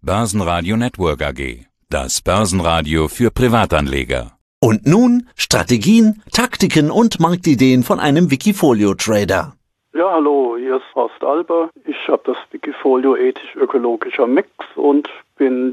Börsenradio Network AG. Das Börsenradio für Privatanleger. Und nun Strategien, Taktiken und Marktideen von einem Wikifolio-Trader. Ja, hallo, hier ist Horst Alber. Ich habe das Wikifolio ethisch-ökologischer Mix und bin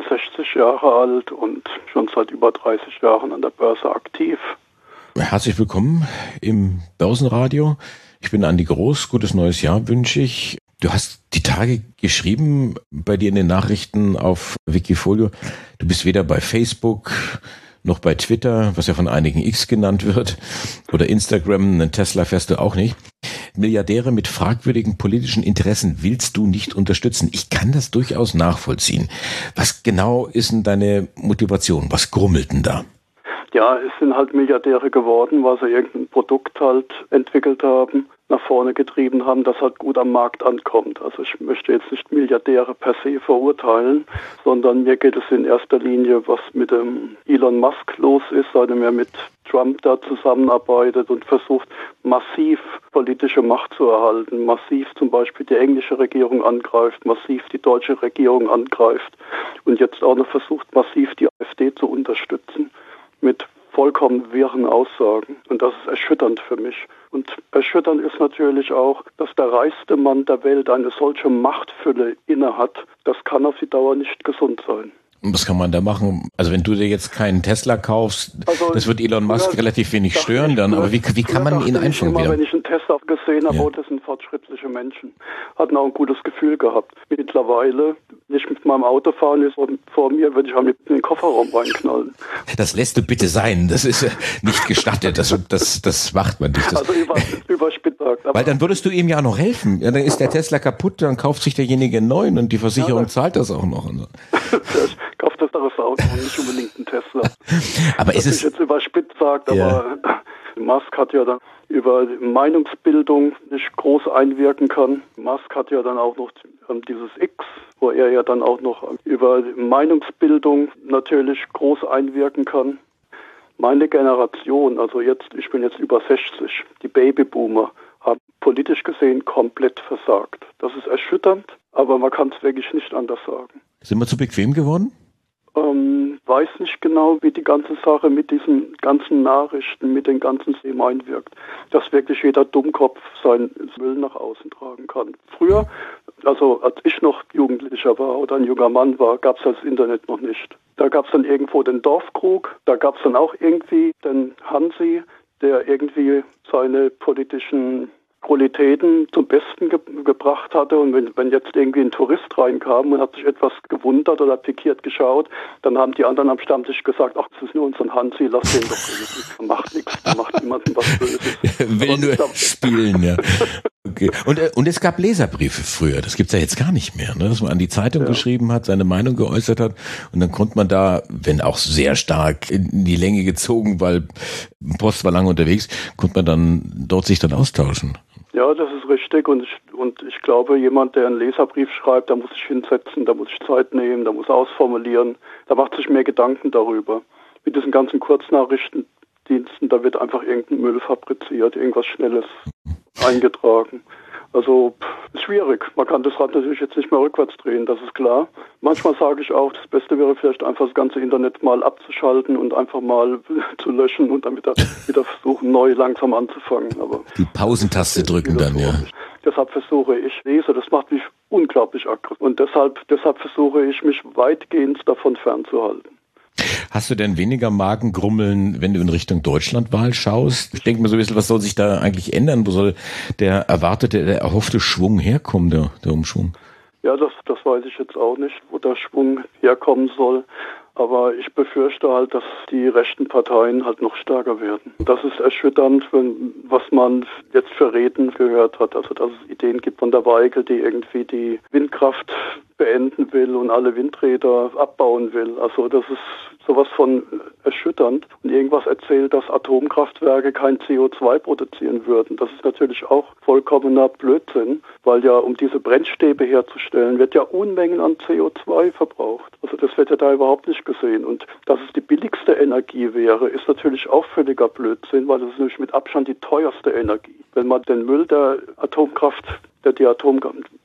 62 Jahre alt und schon seit über 30 Jahren an der Börse aktiv. Herzlich willkommen im Börsenradio. Ich bin Andi Groß. Gutes neues Jahr wünsche ich. Du hast die Tage geschrieben bei dir in den Nachrichten auf Wikifolio. Du bist weder bei Facebook noch bei Twitter, was ja von einigen X genannt wird, oder Instagram. Einen Tesla fährst du auch nicht. Milliardäre mit fragwürdigen politischen Interessen willst du nicht unterstützen. Ich kann das durchaus nachvollziehen. Was genau ist denn deine Motivation? Was grummelt denn da? Ja, es sind halt Milliardäre geworden, weil sie irgendein Produkt halt entwickelt haben, nach vorne getrieben haben, das halt gut am Markt ankommt. Also ich möchte jetzt nicht Milliardäre per se verurteilen, sondern mir geht es in erster Linie, was mit dem Elon Musk los ist, seitdem er mit Trump da zusammenarbeitet und versucht, massiv politische Macht zu erhalten, massiv zum Beispiel die englische Regierung angreift, massiv die deutsche Regierung angreift und jetzt auch noch versucht, massiv die AfD zu unterstützen mit vollkommen wirren Aussagen. Und das ist erschütternd für mich. Und erschütternd ist natürlich auch, dass der reichste Mann der Welt eine solche Machtfülle innehat. Das kann auf die Dauer nicht gesund sein. Und was kann man da machen? Also wenn du dir jetzt keinen Tesla kaufst, das wird Elon Musk relativ wenig stören dann, aber wie kann man ihn einfangen wieder? Wenn ich einen Tesla gesehen habe, oh, das sind fortschrittliche Menschen. Hatten auch ein gutes Gefühl gehabt. Mittlerweile, wenn ich mit meinem Auto fahren ist und vor mir, würde ich auch mit in den Kofferraum reinknallen. Das lässt du bitte sein, das ist nicht gestattet, das macht man nicht. Also überspitzt gesagt. Weil dann würdest du ihm ja auch noch helfen. Ja, dann ist der Tesla kaputt, dann kauft sich derjenige einen neuen und die Versicherung zahlt das auch noch. Kauft das Auto und nicht unbedingt einen Tesla. Aber ist es jetzt überspitzt sagt, aber Musk hat ja dann über Meinungsbildung nicht groß einwirken kann. Musk hat ja dann auch noch dieses X, wo er ja dann auch noch über Meinungsbildung natürlich groß einwirken kann. Meine Generation, also ich bin jetzt über 60, die Babyboomer, haben politisch gesehen komplett versagt. Das ist erschütternd, aber man kann es wirklich nicht anders sagen. Sind wir zu bequem geworden? Weiß nicht genau, wie die ganze Sache mit diesen ganzen Nachrichten, mit den ganzen Themen einwirkt. Dass wirklich jeder Dummkopf seinen Müll nach außen tragen kann. Früher, also als ich noch Jugendlicher war oder ein junger Mann war, gab es das Internet noch nicht. Da gab es dann irgendwo den Dorfkrug, da gab es dann auch irgendwie den Hansi, der irgendwie seine politischen Qualitäten zum Besten gebracht hatte. Und wenn jetzt irgendwie ein Tourist reinkam und hat sich etwas gewundert oder pikiert geschaut, dann haben die anderen am Stammtisch gesagt, ach, das ist nur unser Hansi, lass den doch reden. Der macht nichts, der macht niemandem was Böses. Will nur spielen, ja. Okay. Und es gab Leserbriefe früher, das gibt's ja jetzt gar nicht mehr, ne? Dass man an die Zeitung geschrieben hat, seine Meinung geäußert hat und dann konnte man da, wenn auch sehr stark in die Länge gezogen, weil Post war lange unterwegs, konnte man dann dort sich dann austauschen. Ja, das ist richtig und ich glaube, jemand, der einen Leserbrief schreibt, da muss sich hinsetzen, da muss sich Zeit nehmen, da muss ausformulieren, da macht sich mehr Gedanken darüber. Mit diesen ganzen Kurznachrichtendiensten, da wird einfach irgendein Müll fabriziert, irgendwas Schnelles eingetragen. Also schwierig. Man kann das Rad natürlich jetzt nicht mehr rückwärts drehen, das ist klar. Manchmal sage ich auch, das Beste wäre vielleicht einfach das ganze Internet mal abzuschalten und einfach mal zu löschen und dann wieder versuchen, neu langsam anzufangen. Aber die Pausentaste drücken dann, ja. Deshalb versuche ich lese, das macht mich unglaublich aggressiv. Und deshalb versuche ich, mich weitgehend davon fernzuhalten. Hast du denn weniger Magengrummeln, wenn du in Richtung Deutschlandwahl schaust? Ich denke mir so ein bisschen, was soll sich da eigentlich ändern? Wo soll der erhoffte Schwung herkommen, der Umschwung? Ja, das weiß ich jetzt auch nicht, wo der Schwung herkommen soll. Aber ich befürchte halt, dass die rechten Parteien halt noch stärker werden. Das ist erschütternd, was man jetzt für Reden gehört hat. Also dass es Ideen gibt von der Weigel, die irgendwie die Windkraft beenden will und alle Windräder abbauen will. Also das ist sowas von erschütternd. Und irgendwas erzählt, dass Atomkraftwerke kein CO2 produzieren würden. Das ist natürlich auch vollkommener Blödsinn, weil ja, um diese Brennstäbe herzustellen, wird ja Unmengen an CO2 verbraucht. Also das wird ja da überhaupt nicht gesehen. Und dass es die billigste Energie wäre, ist natürlich auch völliger Blödsinn, weil es ist nämlich mit Abstand die teuerste Energie. Wenn man den Müll der Atomkraft,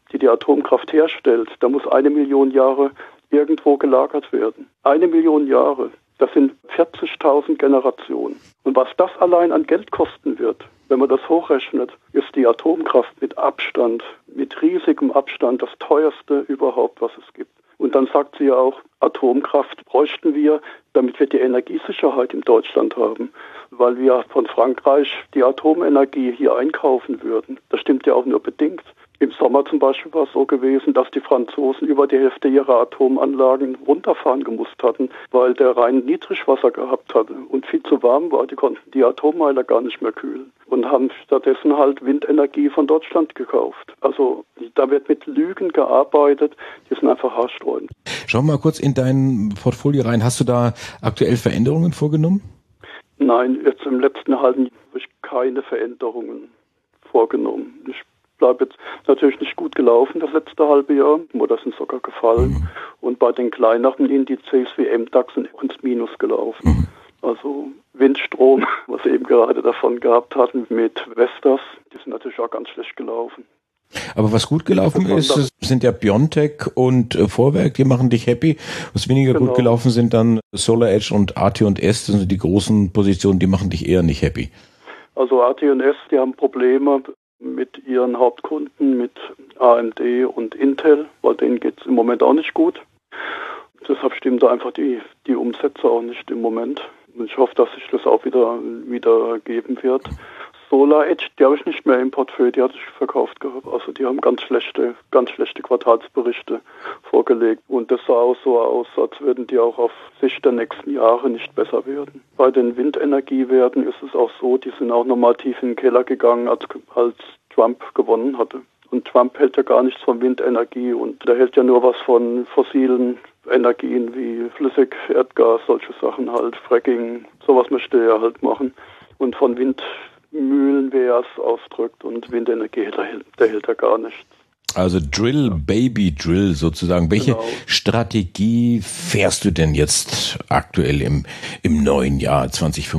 die Atomkraft herstellt, da muss 1 Million Jahre irgendwo gelagert werden. 1 Million Jahre, das sind 40.000 Generationen. Und was das allein an Geld kosten wird, wenn man das hochrechnet, ist die Atomkraft mit Abstand, mit riesigem Abstand das teuerste überhaupt, was es gibt. Und dann sagt sie ja auch, Atomkraft bräuchten wir, damit wir die Energiesicherheit in Deutschland haben, weil wir von Frankreich die Atomenergie hier einkaufen würden. Das stimmt ja auch nur bedingt. Im Sommer zum Beispiel war es so gewesen, dass die Franzosen über die Hälfte ihrer Atomanlagen runterfahren gemusst hatten, weil der Rhein Niedrigwasser gehabt hatte und viel zu warm war. Die konnten die Atommeiler gar nicht mehr kühlen und haben stattdessen halt Windenergie von Deutschland gekauft. Also da wird mit Lügen gearbeitet, die sind einfach haarsträubend. Schau mal kurz in dein Portfolio rein. Hast du da aktuell Veränderungen vorgenommen? Nein, jetzt im letzten halben Jahr habe ich keine Veränderungen vorgenommen. Ich bleibe jetzt natürlich nicht gut gelaufen das letzte halbe Jahr, oder sind sogar gefallen. Und bei den kleineren Indizes wie MDAX sind ins Minus gelaufen. Also Windstrom, was wir eben gerade davon gehabt hatten mit Vestas, die sind natürlich auch ganz schlecht gelaufen. Aber was gut gelaufen ist, sind ja Biontech und Vorwerk, die machen dich happy. Was weniger gut gelaufen sind dann SolarEdge und AT&S, das sind die großen Positionen, die machen dich eher nicht happy. Also AT&S, die haben Probleme mit ihren Hauptkunden, mit AMD und Intel, weil denen geht es im Moment auch nicht gut. Deshalb stimmt da einfach die Umsätze auch nicht im Moment. Und ich hoffe, dass sich das auch wieder geben wird. SolarEdge, die habe ich nicht mehr im Portfolio, die hatte ich verkauft gehabt. Also die haben ganz schlechte Quartalsberichte vorgelegt. Und das sah auch so aus, als würden die auch auf Sicht der nächsten Jahre nicht besser werden. Bei den Windenergiewerten ist es auch so, die sind auch nochmal tief in den Keller gegangen, als Trump gewonnen hatte. Und Trump hält ja gar nichts von Windenergie und er hält ja nur was von fossilen Energien wie Flüssig, Erdgas, solche Sachen halt, Fracking, sowas möchte er halt machen. Und von Windmühlen, wie er es ausdrückt, und Windenergie, der hält er gar nicht. Also Drill, Baby Drill sozusagen. Welche Strategie fährst du denn jetzt aktuell im neuen Jahr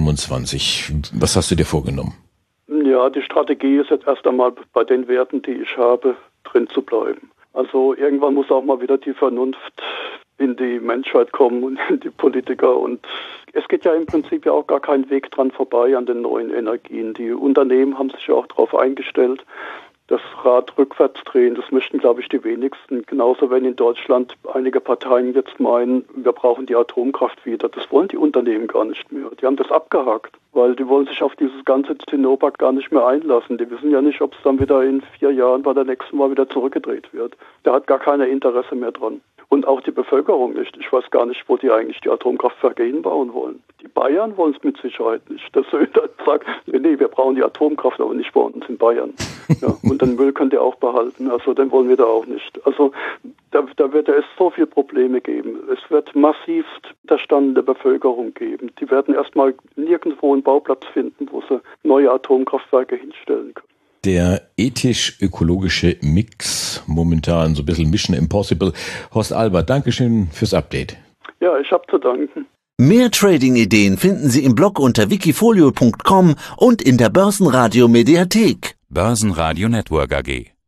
2025? Was hast du dir vorgenommen? Ja, die Strategie ist jetzt erst einmal bei den Werten, die ich habe, drin zu bleiben. Also irgendwann muss auch mal wieder die Vernunft in die Menschheit kommen und in die Politiker. Und es geht ja im Prinzip ja auch gar kein Weg dran vorbei an den neuen Energien. Die Unternehmen haben sich ja auch darauf eingestellt, das Rad rückwärts drehen. Das möchten, glaube ich, die wenigsten. Genauso, wenn in Deutschland einige Parteien jetzt meinen, wir brauchen die Atomkraft wieder. Das wollen die Unternehmen gar nicht mehr. Die haben das abgehakt, weil die wollen sich auf dieses ganze Zinnober gar nicht mehr einlassen. Die wissen ja nicht, ob es dann wieder in 4 Jahren bei der nächsten Mal wieder zurückgedreht wird. Da hat gar keiner Interesse mehr dran. Und auch die Bevölkerung nicht. Ich weiß gar nicht, wo die eigentlich die Atomkraftwerke hinbauen wollen. Die Bayern wollen es mit Sicherheit nicht. Der Söder sagt, nee, wir brauchen die Atomkraft, aber nicht bei uns in Bayern. Ja, und den Müll könnt ihr auch behalten. Also den wollen wir da auch nicht. Also da wird es so viele Probleme geben. Es wird massivst Widerstand der Bevölkerung geben. Die werden erstmal nirgendwo einen Bauplatz finden, wo sie neue Atomkraftwerke hinstellen können. Der ethisch-ökologische Mix, momentan so ein bisschen Mission Impossible. Horst Albert, Dankeschön fürs Update. Ja, ich habe zu danken. Mehr Trading-Ideen finden Sie im Blog unter wikifolio.com und in der Börsenradio Mediathek. Börsenradio Network AG.